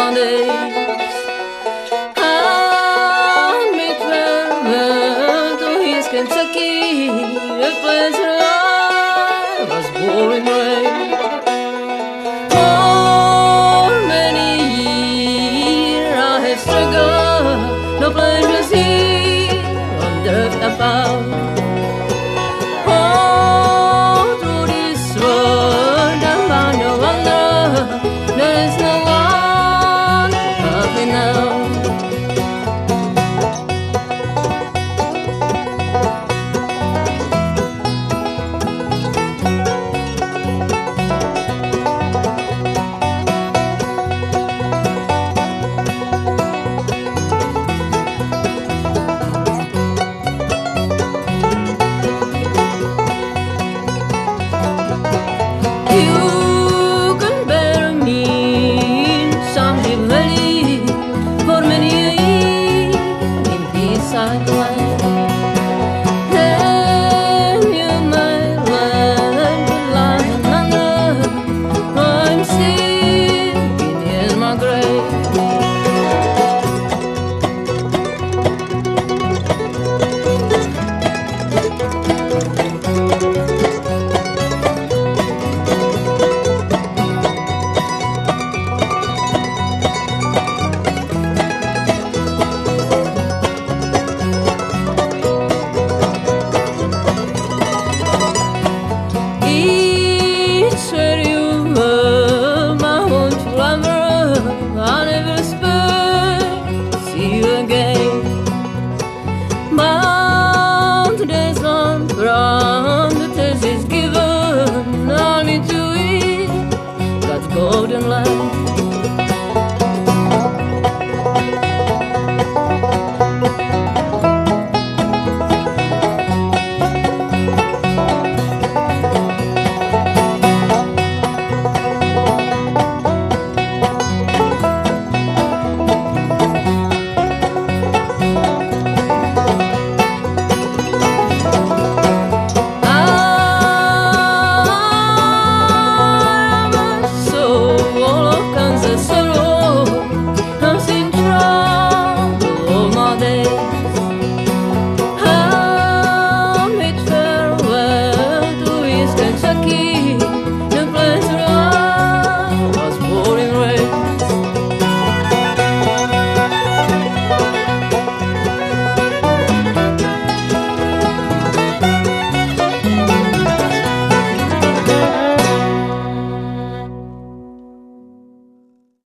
days. I traveled to East Kentucky, a place where I was born and raised. For many years I have struggled, no pleasures here on the earth above. All through this world I find no one love. There is no one love enough.